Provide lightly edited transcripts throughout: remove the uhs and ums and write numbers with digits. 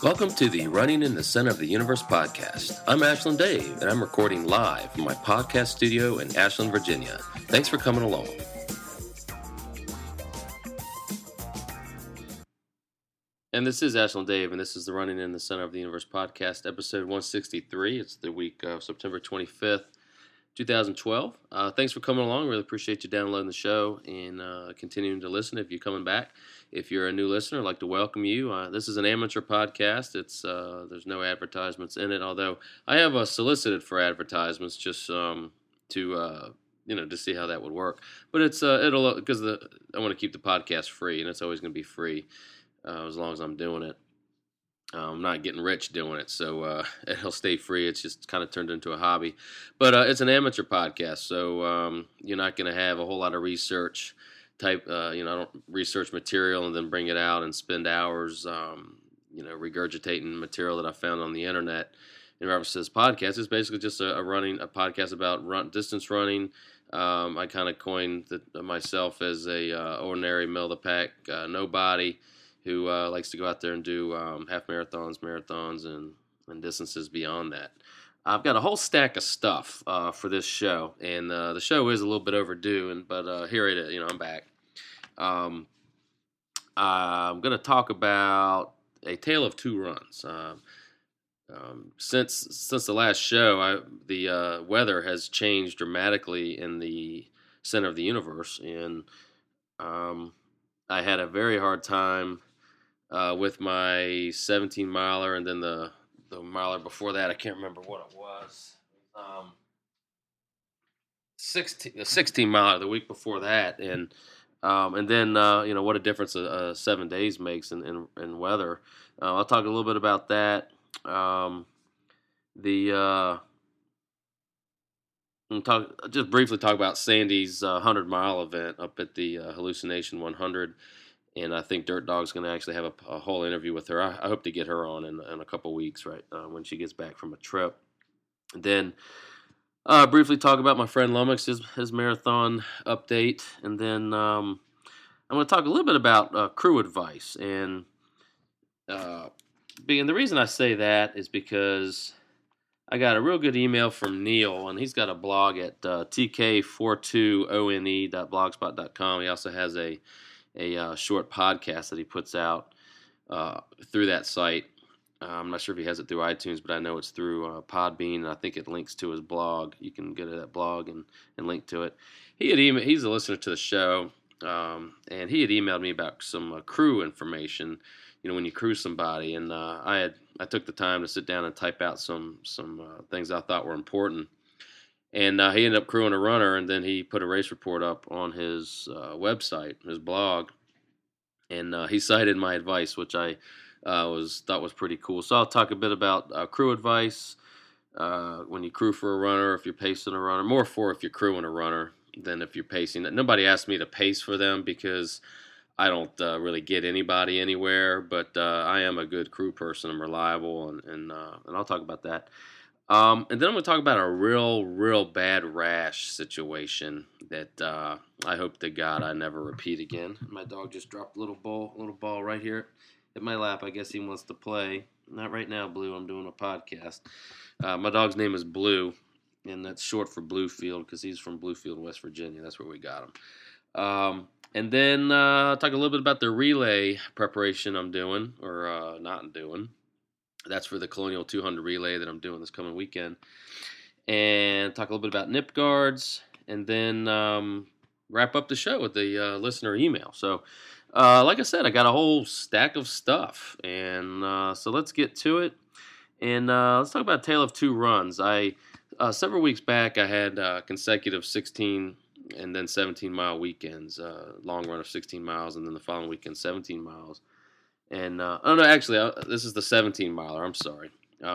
Welcome to the Running in the Center of the Universe podcast. I'm Ashland Dave, and I'm recording live from my podcast studio in Ashland, Virginia. Thanks for coming along. And this is Ashland Dave, and this is the Running in the Center of the Universe podcast, episode 163. It's the week of September 25th, 2012. Thanks for coming along. Really appreciate you downloading the show and continuing to listen if you're coming back. If you're a new listener, I'd like to welcome you. This is an amateur podcast. It's there's no advertisements in it, although I have solicited for advertisements just to see how that would work. But it's it'll because I want to keep the podcast free, and it's always going to be free as long as I'm doing it. I'm not getting rich doing it, so it'll stay free. It's just kind of turned into a hobby. But it's an amateur podcast, so you're not going to have a whole lot of research type. I don't research material and then bring it out and spend hours, regurgitating material that I found on the internet in reference to this podcast. It's basically just a podcast about distance running. I kind of coined myself as a ordinary middle of the pack nobody who likes to go out there and do half marathons, and distances beyond that. I've got a whole stack of stuff for this show, and the show is a little bit overdue, but here it is. I'm back. I'm going to talk about A Tale of Two Runs. Since the last show, the weather has changed dramatically in the center of the universe, and I had a very hard time with my 17-miler, and then the miler before that, I can't remember what it was. The 16-miler the week before that, and then what a difference 7 days makes in weather. I'll talk a little bit about that. Just briefly talk about Sandy's 100-mile event up at the Hallucination 100. And I think Dirt Dog's going to actually have a whole interview with her. I hope to get her on in a couple weeks, right, when she gets back from a trip. And then briefly talk about my friend Lummox, his marathon update. And then I'm going to talk a little bit about crew advice. And the reason I say that is because I got a real good email from Neil, and he's got a blog at tk42one.blogspot.com. He also has a short podcast that he puts out through that site. I'm not sure if he has it through iTunes, but I know it's through Podbean, and I think it links to his blog. You can go to that blog and link to it. He's a listener to the show, and he had emailed me about some crew information, when you crew somebody, and I took the time to sit down and type out some things I thought were important. And he ended up crewing a runner, and then he put a race report up on his website, his blog, and he cited my advice, which I thought was pretty cool. So I'll talk a bit about crew advice when you crew for a runner, if you're pacing a runner, more for if you're crewing a runner than if you're pacing. Nobody asked me to pace for them because I don't really get anybody anywhere, but I am a good crew person. I'm reliable, and I'll talk about that. And then I'm going to talk about a real bad rash situation that I hope to God I never repeat again. My dog just dropped a little ball right here at my lap. I guess he wants to play. Not right now, Blue. I'm doing a podcast. My dog's name is Blue, and that's short for Bluefield because he's from Bluefield, West Virginia. That's where we got him. And then talk a little bit about the relay preparation I'm doing or not doing. That's for the Colonial 200 relay that I'm doing this coming weekend. And talk a little bit about nip guards. And then wrap up the show with the listener email. So, like I said, I got a whole stack of stuff. And so let's get to it. And let's talk about Tale of Two Runs. Several weeks back, I had consecutive 16 and then 17-mile weekends. Long run of 16 miles, and then the following weekend, 17 miles. And, this is the 17-miler. I'm sorry.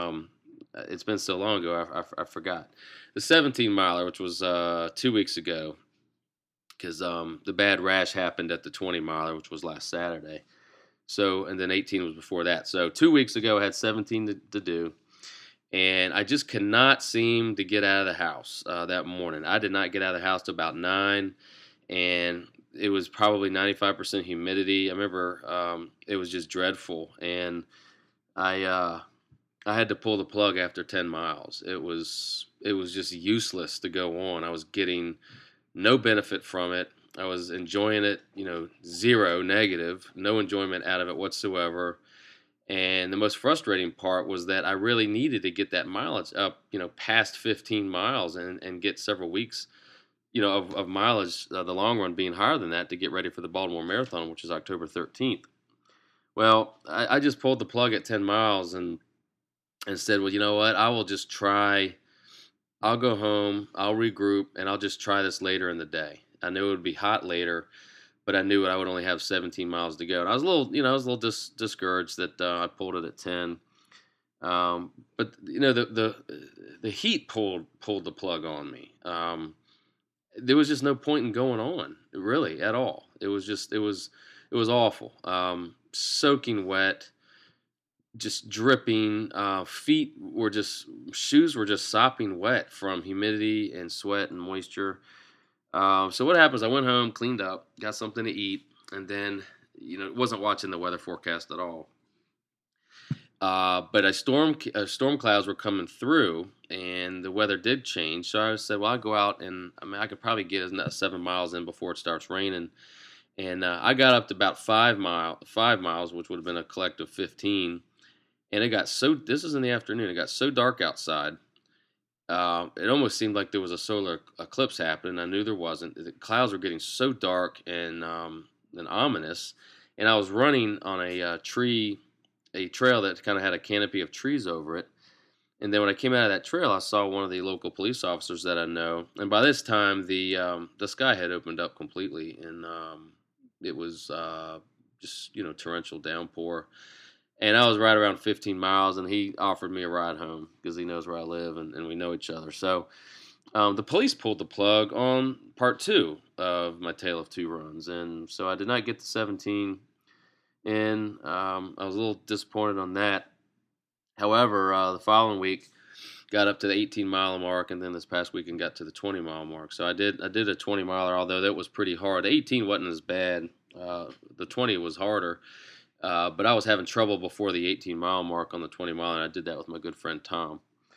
It's been so long ago, I forgot. The 17-miler, which was 2 weeks ago, because the bad rash happened at the 20-miler, which was last Saturday. So, and then 18 was before that. So 2 weeks ago, I had 17 to do. And I just could not seem to get out of the house that morning. I did not get out of the house till about 9, and it was probably 95% humidity. I remember it was just dreadful. And I I had to pull the plug after 10 miles. It was just useless to go on. I was getting no benefit from it. I was enjoying it, zero negative, no enjoyment out of it whatsoever. And the most frustrating part was that I really needed to get that mileage up, past 15 miles and get several weeks, of mileage, the long run being higher than that to get ready for the Baltimore Marathon, which is October 13th. Well, I just pulled the plug at 10 miles and said, well, you know what? I will just try. I'll go home, I'll regroup, and I'll just try this later in the day. I knew it would be hot later, but I knew I would only have 17 miles to go. And I was a little, discouraged that I pulled it at 10. But the heat pulled the plug on me. There was just no point in going on, really, at all. It was awful. Soaking wet, just dripping. Shoes were just sopping wet from humidity and sweat and moisture. So what happens? I went home, cleaned up, got something to eat, and then wasn't watching the weather forecast at all. But storm clouds were coming through, and the weather did change. So I said, well, I'll go out, and I could probably get 7 miles in before it starts raining. And I got up to about 5 miles, which would have been a collective 15. And it got so. This is in the afternoon. It got so dark outside. It almost seemed like there was a solar eclipse happening. I knew there wasn't. The clouds were getting so dark and ominous. And I was running on a trail that kind of had a canopy of trees over it. And then when I came out of that trail, I saw one of the local police officers that I know. And by this time, the sky had opened up completely, and it was just torrential downpour. And I was right around 15 miles, and he offered me a ride home because he knows where I live, and we know each other. So the police pulled the plug on part 2 of my Tale of Two Runs, and so I did not get to 17. And I was a little disappointed on that. However, the following week got up to the 18-mile mark, and then this past weekend got to the 20-mile mark. So I did a 20-miler, although that was pretty hard. The 18 wasn't as bad. The 20 was harder. But I was having trouble before the 18-mile mark on the 20-mile, and I did that with my good friend Tom.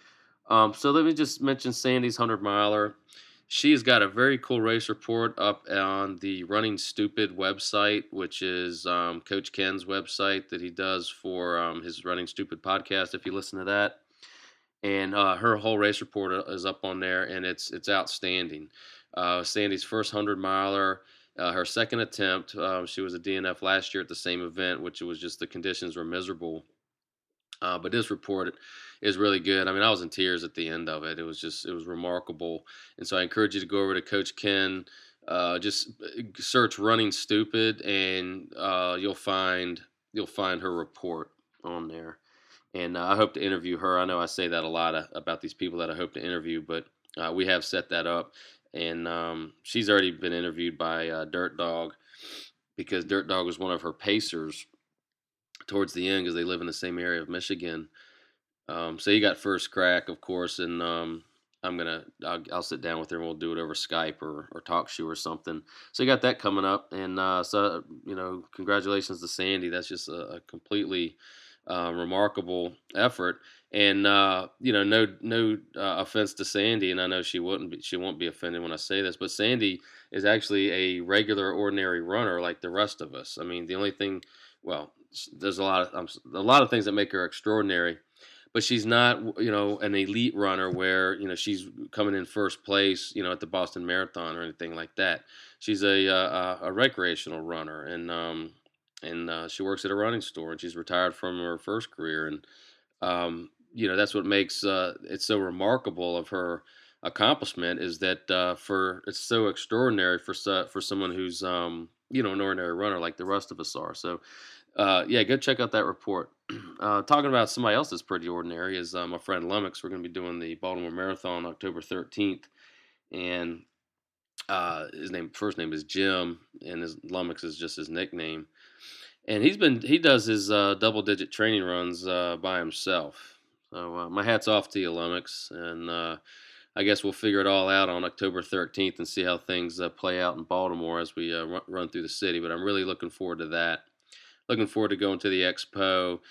So let me just mention Sandy's 100-miler. She's got a very cool race report up on the Running Stupid website, which is Coach Ken's website that he does for his Running Stupid podcast, if you listen to that. And her whole race report is up on there, and it's outstanding. Sandy's first 100-miler. Her second attempt, she was a DNF last year at the same event, which was just the conditions were miserable. But this report is really good. I mean, I was in tears at the end of it. It was remarkable. And so I encourage you to go over to Coach Ken. Just search Running Stupid, and you'll find her report on there. And I hope to interview her. I know I say that a lot about these people that I hope to interview, but we have set that up. And she's already been interviewed by Dirt Dog, because Dirt Dog was one of her pacers towards the end because they live in the same area of Michigan. So he got first crack, of course, and I'll sit down with her and we'll do it over Skype or TalkShoe or something. So you got that coming up, and so congratulations to Sandy. That's just a completely remarkable effort. And no offense to Sandy, and I know she won't be offended when I say this, but Sandy is actually a regular, ordinary runner like the rest of us. I mean, the only thing, well, there's a lot of things that make her extraordinary, but she's not an elite runner where she's coming in first place at the Boston Marathon or anything like that. She's a recreational runner, and she works at a running store, and she's retired from her first career, and that's what makes it so remarkable of her accomplishment, is that it's so extraordinary for someone who's an ordinary runner like the rest of us are. So go check out that report. Talking about somebody else that's pretty ordinary is my friend Lummox. We're going to be doing the Baltimore Marathon October 13th, and his first name is Jim, and his Lummox is just his nickname. And he does his double-digit training runs by himself. So my hat's off to you, Lummox, and I guess we'll figure it all out on October 13th and see how things play out in Baltimore as we run through the city. But I'm really looking forward to that. Looking forward to going to the expo.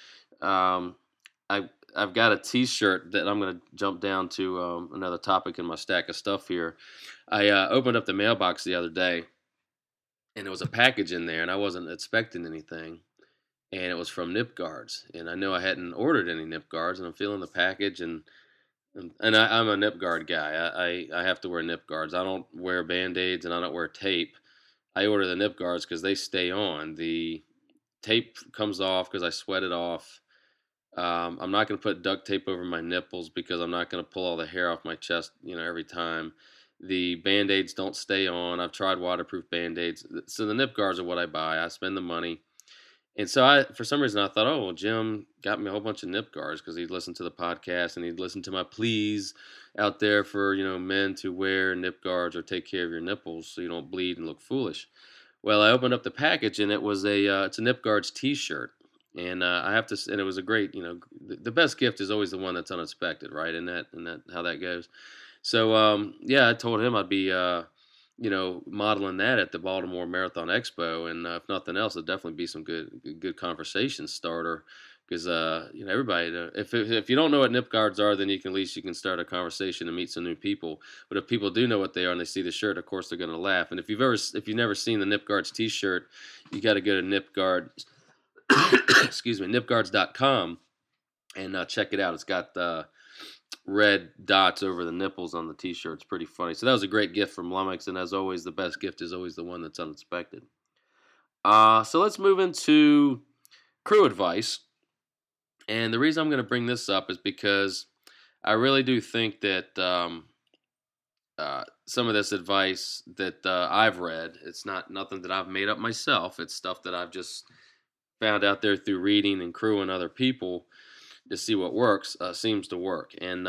um, I've got a T-shirt that I'm going to jump down to another topic in my stack of stuff here. I opened up the mailbox the other day, and there was a package in there, and I wasn't expecting anything, and it was from Nip Guards, and I know I hadn't ordered any Nip Guards, and I'm feeling the package, and I'm a Nip Guard guy. I have to wear Nip Guards. I don't wear Band-Aids, and I don't wear tape. I order the Nip Guards because they stay on. The tape comes off because I sweat it off. I'm not going to put duct tape over my nipples because I'm not going to pull all the hair off my chest, every time. The Band-Aids don't stay on. I've tried waterproof Band-Aids. So the Nip Guards are what I buy. I spend the money. And so for some reason, I thought, oh, well, Jim got me a whole bunch of Nip Guards because he'd listened to the podcast and he'd listened to my pleas out there for, men to wear Nip Guards or take care of your nipples so you don't bleed and look foolish. Well, I opened up the package and it was it's a Nip Guards T-shirt. And and it was a great, the best gift is always the one that's unexpected, right? And that how that goes. So, I told him I'd be, modeling that at the Baltimore Marathon Expo, and if nothing else, it'd definitely be some good conversation starter. Because everybody, if you don't know what Nip Guards are, then at least you can start a conversation and meet some new people. But if people do know what they are and they see the shirt, of course they're going to laugh. And if you've never seen the Nip Guards T-shirt, you got to go to Nip Guards. Excuse me, nipguards.com and check it out. It's got red dots over the nipples on the T-shirt. It's pretty funny. So that was a great gift from Lummox, and as always, the best gift is always the one that's unexpected. So let's move into crew advice. And the reason I'm going to bring this up is because I really do think that some of this advice that I've read, it's nothing that I've made up myself. It's stuff that I've just found out there through reading and crewing other people to see what works, seems to work. And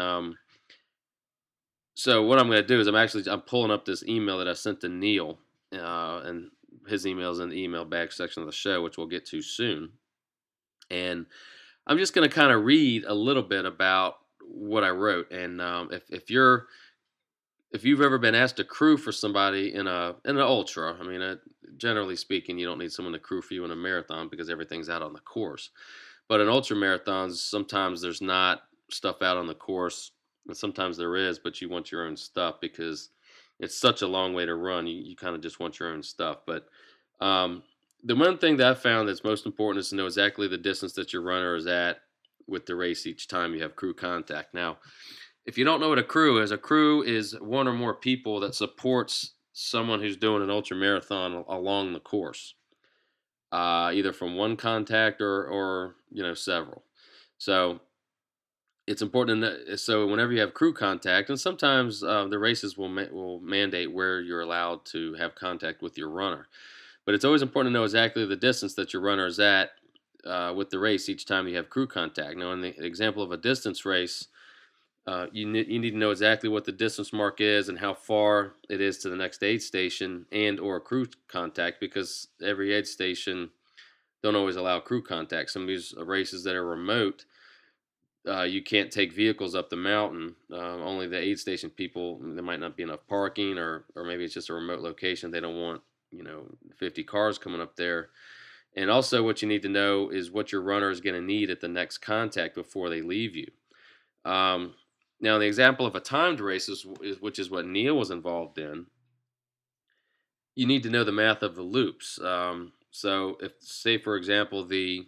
so what I'm going to do is I'm pulling up this email that I sent to Neil, and his email is in the email bag section of the show, which we'll get to soon. And I'm just going to kind of read a little bit about what I wrote. And if you've ever been asked to crew for somebody in an ultra, generally speaking, you don't need someone to crew for you in a marathon because everything's out on the course. But in ultra marathons, sometimes there's not stuff out on the course, and sometimes there is, but you want your own stuff because it's such a long way to run. You kind of just want your own stuff. But the one thing that I found that's most important is to know exactly the distance that your runner is at with the race each time you have crew contact. Now, if you don't know what a crew is one or more people that supports someone who's doing an ultra marathon along the course, either from one contact or several. So it's important. So whenever you have crew contact, and sometimes the races will mandate where you're allowed to have contact with your runner, but it's always important to know exactly the distance that your runner is at with the race each time you have crew contact. Now, in the example of a distance race, you need to know exactly what the distance mark is and how far it is to the next aid station and or crew contact, because every aid station don't always allow crew contact. Some of these races that are remote, you can't take vehicles up the mountain. Only the aid station people, there might not be enough parking, or maybe it's just a remote location. They don't want 50 cars coming up there. And also what you need to know is what your runner is going to need at the next contact before they leave you. Now, the example of a timed race, which is what Neil was involved in, you need to know the math of the loops. So, if, say, for example, the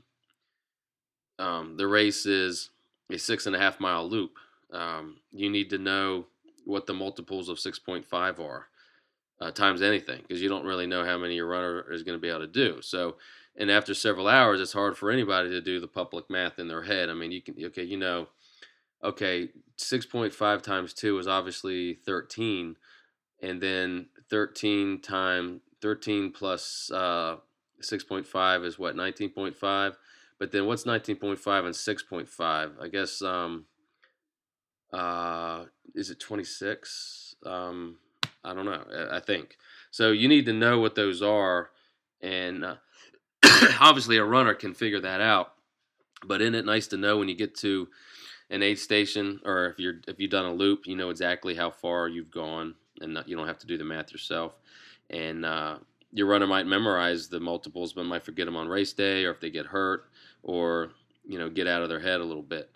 race is a 6.5 mile loop, you need to know what the multiples of 6.5 are times anything, because you don't really know how many your runner is going to be able to do. So, and after several hours, it's hard for anybody to do the public math in their head. You can, okay, 6.5 times 2 is obviously 13, and then 13 plus 6.5 is what, 19.5? But then what's 19.5 and 6.5? I guess, is it 26? I don't know, I think. So you need to know what those are, and obviously a runner can figure that out. But isn't it nice to know when you get to an aid station, or if you've done a loop, you know exactly how far you've gone, and you don't have to do the math yourself. And your runner might memorize the multiples, but might forget them on race day, or if they get hurt, or get out of their head a little bit.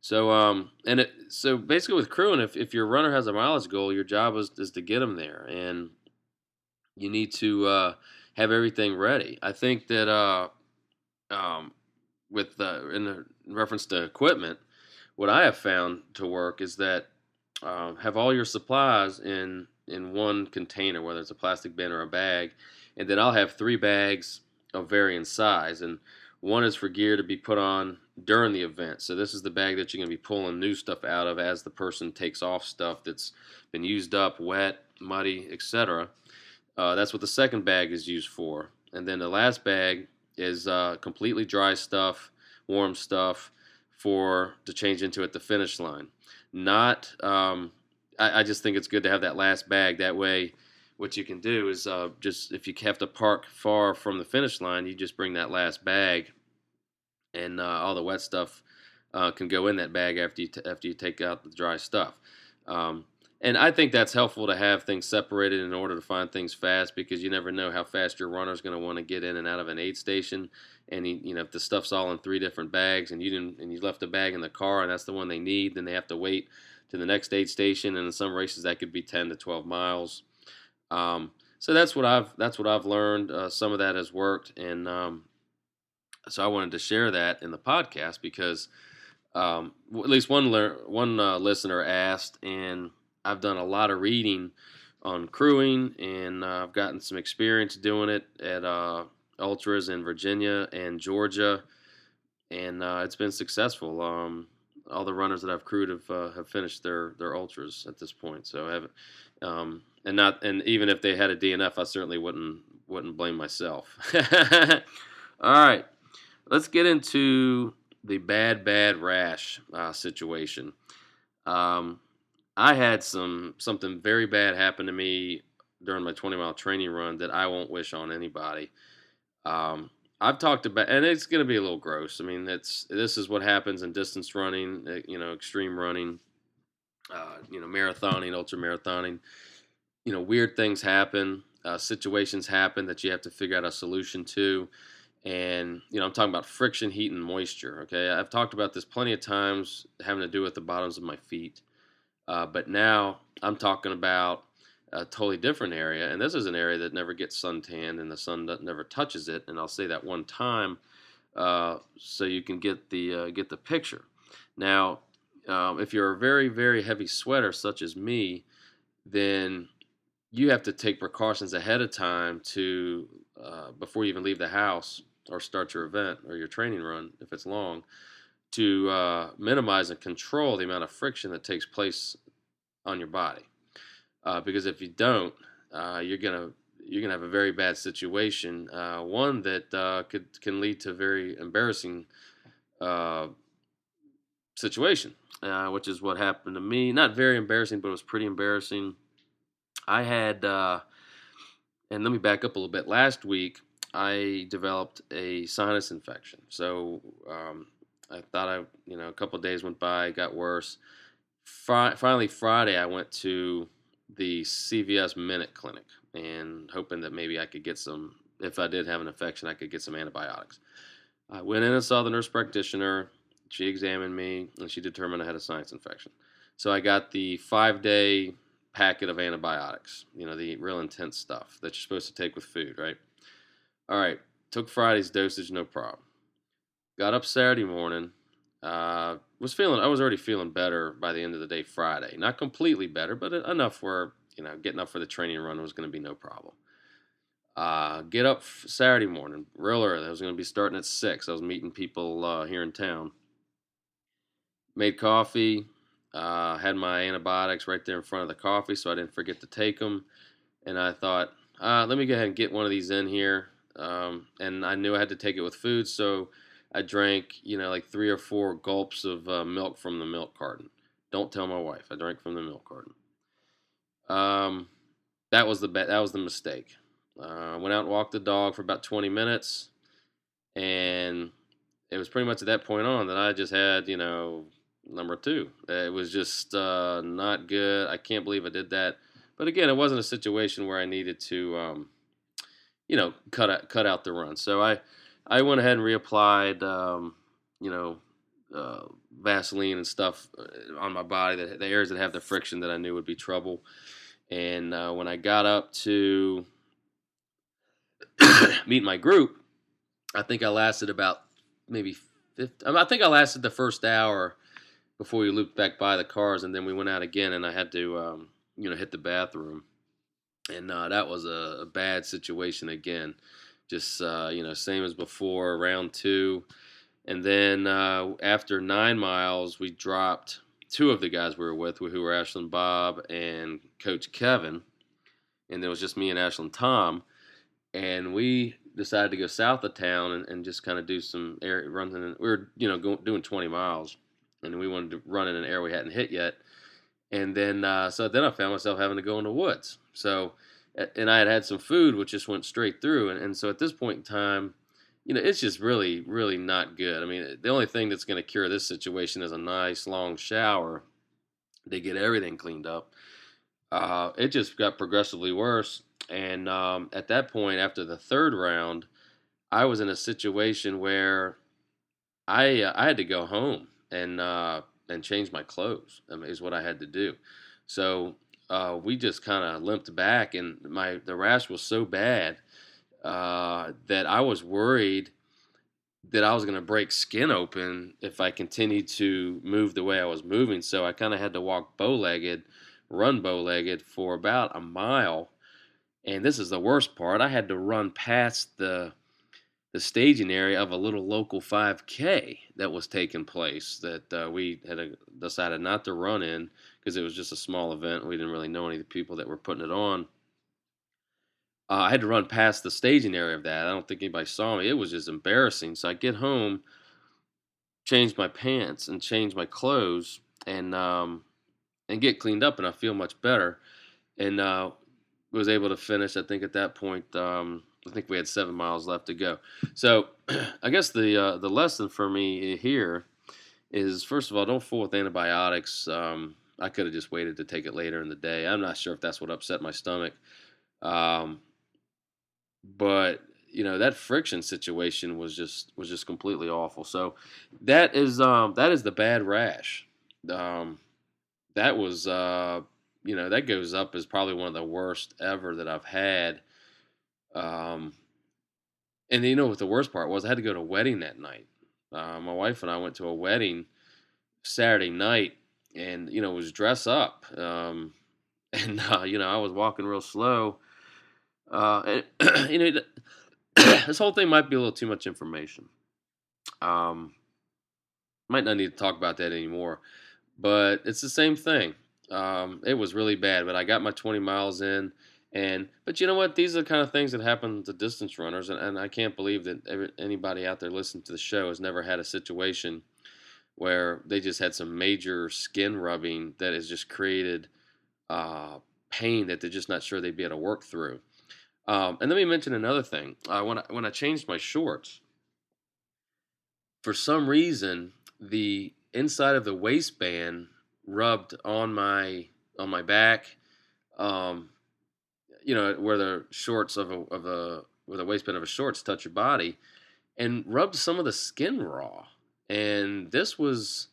So basically with crewing, if your runner has a mileage goal, your job is to get them there, and you need to have everything ready. I think that um, in reference to equipment, what I have found to work is that have all your supplies in one container, whether it's a plastic bin or a bag, and then I'll have 3 bags of varying size, and one is for gear to be put on during the event. So this is the bag that you're going to be pulling new stuff out of as the person takes off stuff that's been used up, wet, muddy, etc. That's what the second bag is used for. And then the last bag is completely dry stuff, warm stuff to change into at the finish line. Not, I just think it's good to have that last bag. That way, what you can do is just if you have to park far from the finish line, you just bring that last bag, and all the wet stuff can go in that bag after you take out the dry stuff. And I think that's helpful to have things separated in order to find things fast, because you never know how fast your runner is going to want to get in and out of an aid station. And if the stuff's all in 3 different bags, and you left a bag in the car and that's the one they need, then they have to wait to the next aid station. And in some races that could be 10 to 12 miles. So that's what I've learned. Some of that has worked, and so I wanted to share that in the podcast because at least one listener asked, and I've done a lot of reading on crewing, and I've gotten some experience doing it at ultras in Virginia and Georgia, and it's been successful. All the runners that I've crewed have finished their ultras at this point. So I haven't, and even if they had a DNF, I certainly wouldn't blame myself. All right, let's get into the bad rash situation. I had something very bad happen to me during my 20-mile training run that I won't wish on anybody. I've talked about, and it's going to be a little gross. I mean, this is what happens in distance running, extreme running, marathoning, ultra marathoning. Weird things happen, situations happen that you have to figure out a solution to. And, I'm talking about friction, heat, and moisture. Okay. I've talked about this plenty of times, having to do with the bottoms of my feet. But now I'm talking about a totally different area, and this is an area that never gets suntanned, and the sun never touches it. And I'll say that one time so you can get the picture. Now, if you're a very, very heavy sweater, such as me, then you have to take precautions ahead of time to before you even leave the house or start your event or your training run, if it's long, to minimize and control the amount of friction that takes place on your body. Because if you don't, you're gonna have a very bad situation. One that can lead to very embarrassing situation, which is what happened to me. Not very embarrassing, but it was pretty embarrassing. I had, and let me back up a little bit. Last week, I developed a sinus infection. So I thought a couple of days went by, it got worse. Finally, Friday, I went to the CVS Minute Clinic, and hoping that maybe I could get some, if I did have an infection, I could get some antibiotics. I went in and saw the nurse practitioner. She examined me, and she determined I had a sinus infection. So I got the 5-day packet of antibiotics, the real intense stuff that you're supposed to take with food, right? All right, took Friday's dosage, no problem. Got up Saturday morning, I was already feeling better by the end of the day Friday. Not completely better, but enough where, getting up for the training run was going to be no problem. Get up Saturday morning, real early. I was going to be starting at 6. I was meeting people here in town. Made coffee, had my antibiotics right there in front of the coffee so I didn't forget to take them. And I thought, let me go ahead and get one of these in here. And I knew I had to take it with food, so I drank, like 3 or 4 gulps of milk from the milk carton. Don't tell my wife. I drank from the milk carton. That was the mistake. Went out and walked the dog for about 20 minutes, and it was pretty much at that point on that I just had, number 2. It was just not good. I can't believe I did that. But again, it wasn't a situation where I needed to, cut out the run. So I went ahead and reapplied, you know, uh, Vaseline and stuff on my body, the areas that have the friction that I knew would be trouble. And when I got up to meet my group, I think I lasted about maybe 50. I think I lasted the first hour before we looped back by the cars, and then we went out again, and I had to, hit the bathroom. And that was a bad situation again. Just, same as before, round two. And then after 9 miles, we dropped two of the guys we were with, who were Ashlyn Bob and Coach Kevin. And it was just me and Ashlyn Tom. And we decided to go south of town and just kind of do some air runs. We were, doing 20 miles. And we wanted to run in an area we hadn't hit yet. And then, so then I found myself having to go in the woods. So, and I had some food, which just went straight through. And so at this point in time, it's just really, really not good. I mean, the only thing that's going to cure this situation is a nice long shower to get everything cleaned up. It just got progressively worse. And at that point, after the third round, I was in a situation where I had to go home and change my clothes. I mean, is what I had to do. So we just kind of limped back, and the rash was so bad that I was worried that I was going to break skin open if I continued to move the way I was moving. So I kind of had to run bow-legged for about a mile. And this is the worst part. I had to run past the staging area of a little local 5K that was taking place that we had decided not to run in because it was just a small event. We didn't really know any of the people that were putting it on. I had to run past the staging area of that. I don't think anybody saw me. It was just embarrassing. So I get home, change my pants and change my clothes and get cleaned up, and I feel much better. And was able to finish, I think, at that point. I think we had 7 miles left to go. So I guess the lesson for me here is, first of all, don't fool with antibiotics. I could have just waited to take it later in the day. I'm not sure if that's what upset my stomach. But that friction situation was just completely awful. So that is the bad rash. That was that goes up as probably one of the worst ever that I've had. And what the worst part was? I had to go to a wedding that night. My wife and I went to a wedding Saturday night, and it was dress up. And I was walking real slow. And, this whole thing might be a little too much information. Might not need to talk about that anymore, but it's the same thing. It was really bad, but I got my 20 miles in, but you know what? These are the kind of things that happen to distance runners, and I can't believe that anybody out there listening to the show has never had a situation where they just had some major skin rubbing that has just created pain that they're just not sure they'd be able to work through. And let me mention another thing. When I changed my shorts, for some reason, the inside of the waistband rubbed on my back, where the shorts where the waistband of a shorts touch your body, and rubbed some of the skin raw. And this was,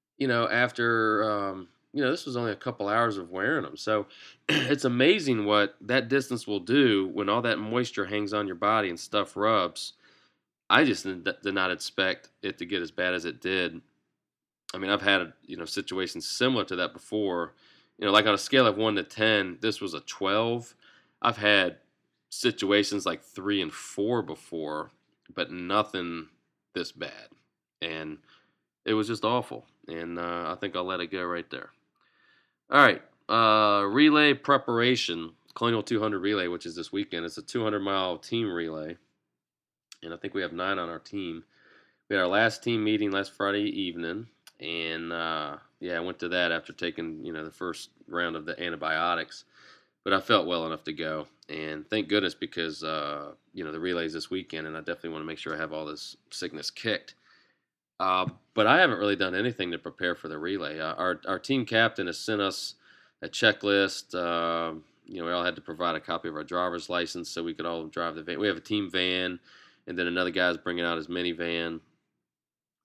after this was only a couple hours of wearing them. So it's amazing what that distance will do when all that moisture hangs on your body and stuff rubs. I just did not expect it to get as bad as it did. I mean, I've had, situations similar to that before. Like on a scale of 1 to 10, this was a 12. I've had situations like 3 and 4 before, but nothing this bad. And it was just awful. And I think I'll let it go right there. All right, relay preparation, Colonial 200 relay, which is this weekend. It's a 200-mile team relay, and I think we have 9 on our team. We had our last team meeting last Friday evening, and I went to that after taking the first round of the antibiotics, but I felt well enough to go, and thank goodness because the relay's this weekend, and I definitely want to make sure I have all this sickness kicked. But I haven't really done anything to prepare for the relay. Our team captain has sent us a checklist. We all had to provide a copy of our driver's license so we could all drive the van. We have a team van, and then another guy's bringing out his minivan.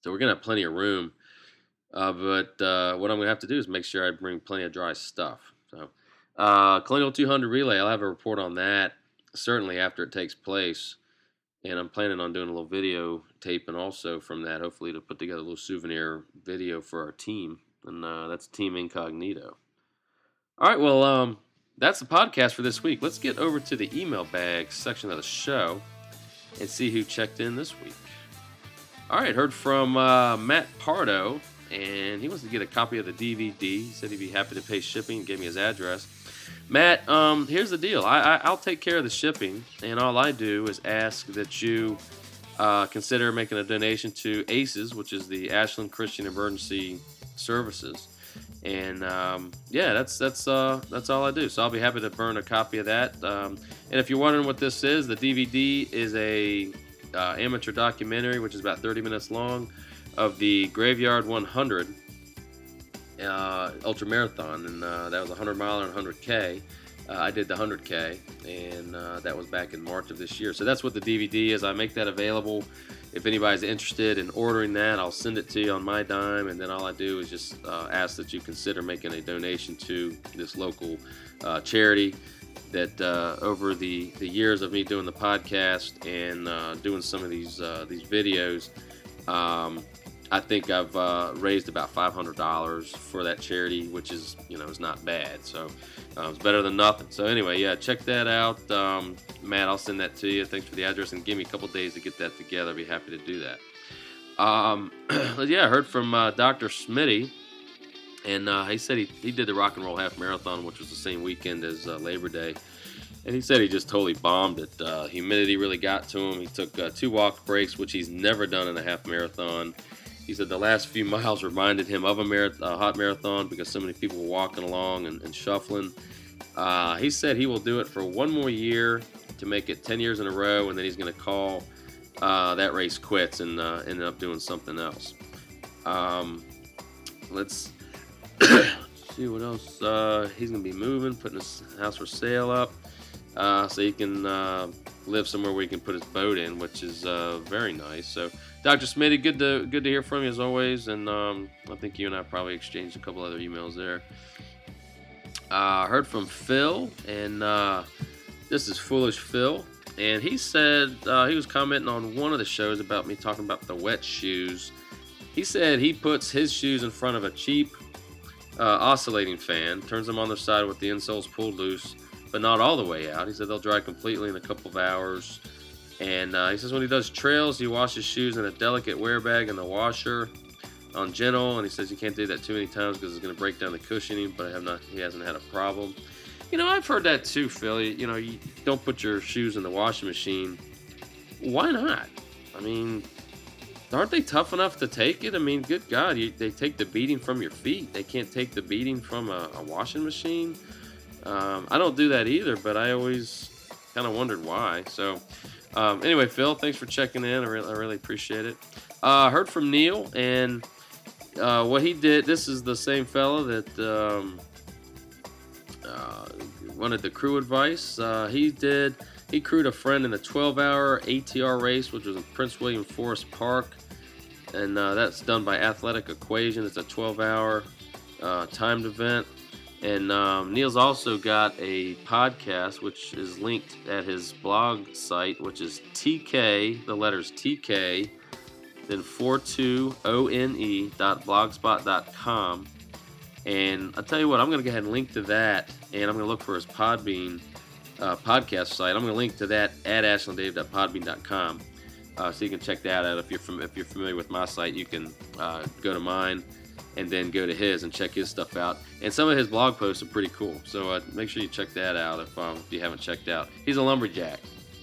So we're going to have plenty of room. But what I'm going to have to do is make sure I bring plenty of dry stuff. So Colonial 200 Relay, I'll have a report on that certainly after it takes place. And I'm planning on doing a little video taping also from that, hopefully to put together a little souvenir video for our team. And that's Team Incognito. All right, well, that's the podcast for this week. Let's get over to the email bag section of the show and see who checked in this week. All right, heard from Matt Pardo, and he wants to get a copy of the DVD. He said he'd be happy to pay shipping and gave me his address. Matt, here's the deal. I'll take care of the shipping, and all I do is ask that you consider making a donation to ACES, which is the Ashland Christian Emergency Services. And yeah, that's all I do. So I'll be happy to burn a copy of that. And if you're wondering what this is, the DVD is a amateur documentary, which is about 30 minutes long, of the Graveyard 100 ultra marathon, and that was a 100 miler and 100K. I did the 100K, and that was back in March of this year. So that's what the DVD is. I make that available. If anybody's interested in ordering that, I'll send it to you on my dime, and then all I do is just ask that you consider making a donation to this local charity that over the years of me doing the podcast and doing some of these videos, I think I've raised about $500 for that charity, which is, is not bad. So it's better than nothing. So anyway, yeah, check that out. Matt, I'll send that to you. Thanks for the address, and give me a couple days to get that together. I'd be happy to do that. But yeah, I heard from Dr. Smitty, and he said he did the Rock and Roll Half Marathon, which was the same weekend as Labor Day. And he said he just totally bombed it. Humidity really got to him. He took 2 walk breaks, which he's never done in a half marathon. He said the last few miles reminded him of a hot marathon because so many people were walking along and shuffling. He said he will do it for 1 more year to make it 10 years in a row, and then he's going to call that race quits and end up doing something else. Let's see what else. He's going to be moving, putting his house for sale up so he can live somewhere where he can put his boat in, which is very nice. So, Dr. Smitty, good to hear from you as always, and I think you and I probably exchanged a couple other emails there. Heard from Phil, and this is Foolish Phil, and he said he was commenting on one of the shows about me talking about the wet shoes. He said he puts his shoes in front of a cheap oscillating fan, turns them on their side with the insoles pulled loose, but not all the way out. He said they'll dry completely in a couple of hours. And he says when he does trails, he washes shoes in a delicate wear bag in the washer on gentle. And he says you can't do that too many times because it's going to break down the cushioning, but he hasn't had a problem. I've heard that too, Phil. You don't put your shoes in the washing machine. Why not? I mean, aren't they tough enough to take it? I mean, good God, they take the beating from your feet. They can't take the beating from a washing machine. I don't do that either, but I always kind of wondered why. So anyway, Phil, thanks for checking in. I really appreciate it. Heard from Neil, and what he did, this is the same fella that wanted the crew advice. He crewed a friend in a 12-hour ATR race, which was in Prince William Forest Park, and that's done by Athletic Equation. It's a 12-hour timed event. And Neil's also got a podcast, which is linked at his blog site, which is TK, the letters TK, then 42one.blogspot.com. And I'll tell you what, I'm going to go ahead and link to that, and I'm going to look for his Podbean podcast site. I'm going to link to that at ashlanddave.podbean.com, so you can check that out. If you're familiar with my site, you can go to mine and then go to his and check his stuff out. And some of his blog posts are pretty cool, so make sure you check that out if you haven't checked out. He's a lumberjack.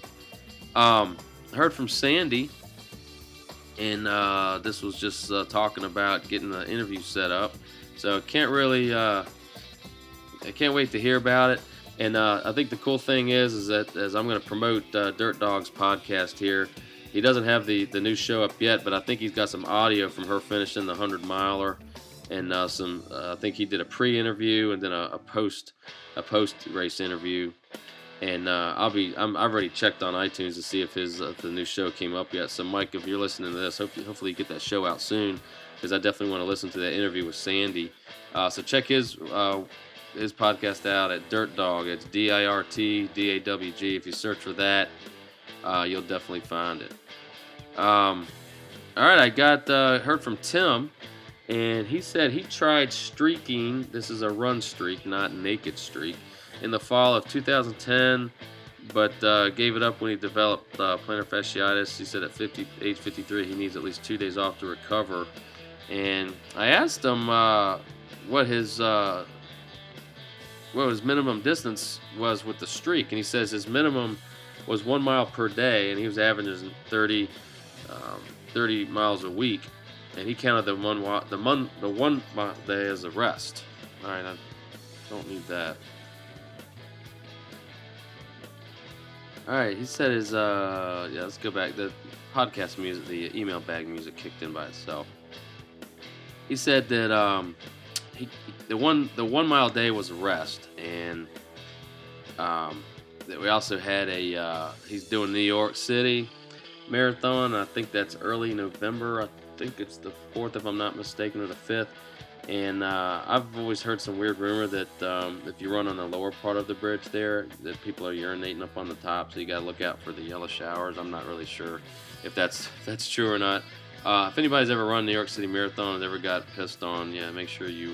Heard from Sandy, and this was just talking about getting the interview set up. So I can't wait to hear about it. And I think the cool thing is that as I'm going to promote Dirt Dog's podcast here, he doesn't have the new show up yet, but I think he's got some audio from her finishing the 100 miler, and I think he did a pre-interview and then a post race interview. And I've already checked on iTunes to see if the new show came up yet. So Mike, if you're listening to this, hopefully you get that show out soon, because I definitely want to listen to that interview with Sandy. So check his podcast out at Dirt Dawg. It's DIRTDAWG. If you search for that, you'll definitely find it. All right, I got heard from Tim, and he said he tried streaking. This is a run streak, not naked streak, in the fall of 2010, but gave it up when he developed plantar fasciitis. He said at age 53, he needs at least 2 days off to recover. And I asked him what his minimum distance was with the streak, and he says his minimum was 1 mile per day, and he was averaging 30 miles a week, and he counted the one mile day as a rest. All right, I don't need that. All right, he said his let's go back. The podcast music, the email bag music kicked in by itself. He said that the 1 mile day was a rest, and that we also had he's doing New York City Marathon. I think that's early November. I think it's the 4th, if I'm not mistaken, or the 5th. And I've always heard some weird rumor that if you run on the lower part of the bridge there, that people are urinating up on the top, so you got to look out for the yellow showers. I'm not really sure if that's true or not. If anybody's ever run New York City Marathon and ever got pissed on, yeah, make sure you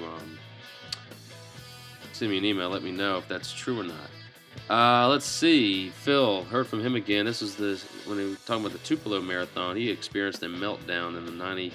send me an email. Let me know if that's true or not. Let's see. Phil, heard from him again. This was when he was talking about the Tupelo Marathon. He experienced a meltdown in the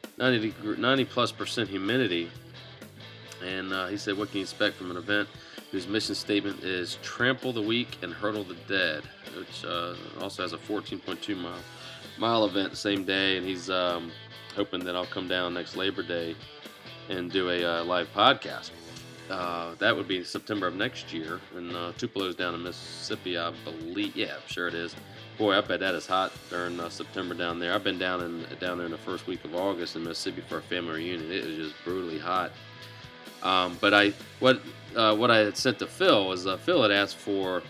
90+% humidity. And he said, what can you expect from an event whose mission statement is trample the weak and hurdle the dead, which also has a 14.2 mile event the same day. And he's hoping that I'll come down next Labor Day and do a live podcast. That would be September of next year. And Tupelo's down in Mississippi, I believe. Yeah, I'm sure it is. Boy, I bet that is hot during September down there. I've been down there in the first week of August in Mississippi for a family reunion. It was just brutally hot. But what I had sent to Phil was Phil had asked for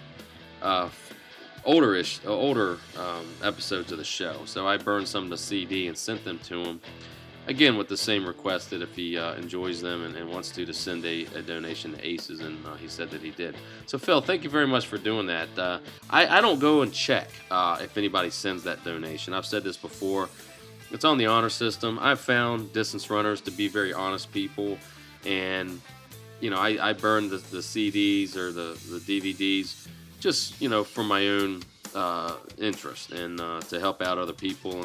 older episodes of the show. So I burned some of the CD and sent them to him. Again, with the same request that if he enjoys them and wants to send a donation to ACES, and he said that he did. So, Phil, thank you very much for doing that. I don't go and check if anybody sends that donation. I've said this before. It's on the honor system. I've found distance runners to be very honest people, and I burn the CDs or the DVDs just for my own interest and to help out other people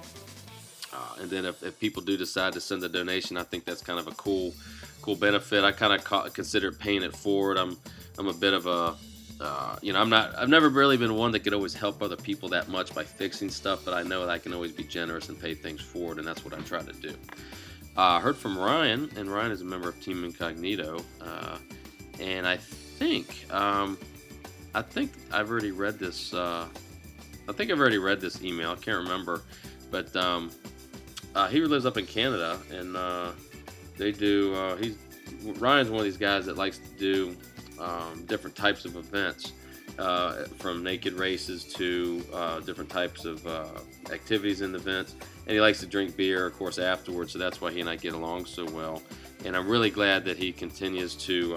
and then if people do decide to send a donation, I think that's kind of a cool benefit. I kind of consider paying it forward. I'm a bit of a, I've never really been one that could always help other people that much by fixing stuff, but I know that I can always be generous and pay things forward, and that's what I try to do. I heard from Ryan, and Ryan is a member of Team Incognito, and I think I've already read this. I think I've already read this email. I can't remember, but he lives up in Canada, and they do. Ryan's one of these guys that likes to do different types of events, from naked races to different types of activities in the events. And he likes to drink beer, of course, afterwards. So that's why he and I get along so well. And I'm really glad that he continues to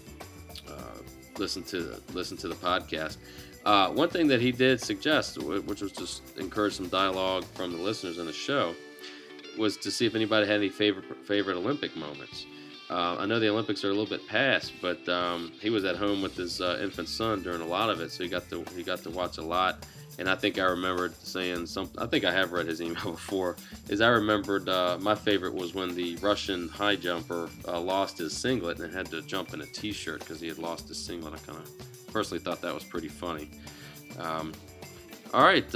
listen to the podcast. One thing that he did suggest, which was just encourage some dialogue from the listeners in the show, was to see if anybody had any favorite Olympic moments. I know the Olympics are a little bit past, but he was at home with his infant son during a lot of it, so he got to watch a lot. And I think I remembered saying something. I think I have read his email before. I remembered my favorite was when the Russian high jumper lost his singlet and had to jump in a T-shirt because he had lost his singlet. I kind of personally thought that was pretty funny. All right.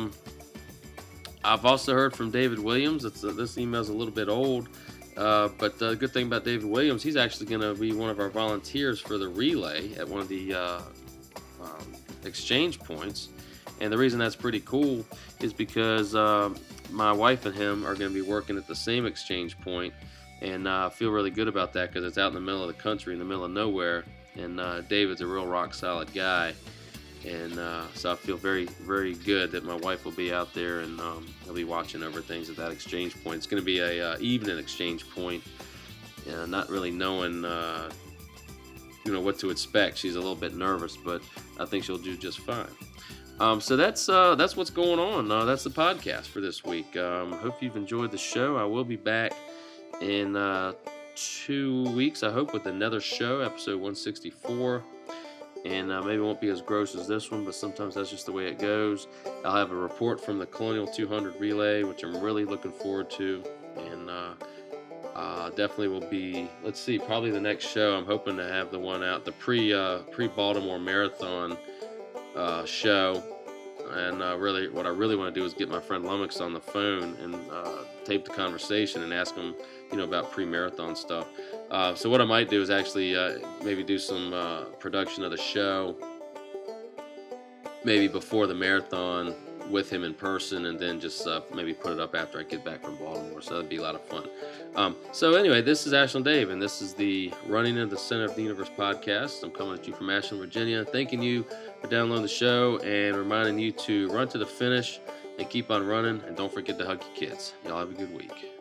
I've also heard from David Williams. This email's a little bit old, but the good thing about David Williams, he's actually going to be one of our volunteers for the relay at one of the exchange points. And the reason that's pretty cool is because my wife and him are going to be working at the same exchange point, and I feel really good about that because it's out in the middle of the country, in the middle of nowhere, and David's a real rock-solid guy. And so I feel very, very good that my wife will be out there, and I'll be watching over things at that exchange point. It's going to be a evening exchange point, not really knowing what to expect. She's a little bit nervous, but I think she'll do just fine. So that's what's going on. That's the podcast for this week. Hope you've enjoyed the show. I will be back in 2 weeks, I hope, with another show, episode 164. And maybe it won't be as gross as this one, but sometimes that's just the way it goes. I'll have a report from the Colonial 200 Relay, which I'm really looking forward to. And definitely will be, let's see, probably the next show. I'm hoping to have the one out, the pre-Baltimore Marathon show. And really, what I really want to do is get my friend Lummox on the phone and tape the conversation and ask him, about pre-marathon stuff. So what I might do is actually maybe do some production of the show, maybe before the marathon with him in person, and then just maybe put it up after I get back from Baltimore. So that'd be a lot of fun. So anyway, this is Ashland Dave, and this is the Running in the Center of the Universe podcast. I'm coming at you from Ashland, Virginia. Thanking you for downloading the show and reminding you to run to the finish and keep on running. And don't forget to hug your kids. Y'all have a good week.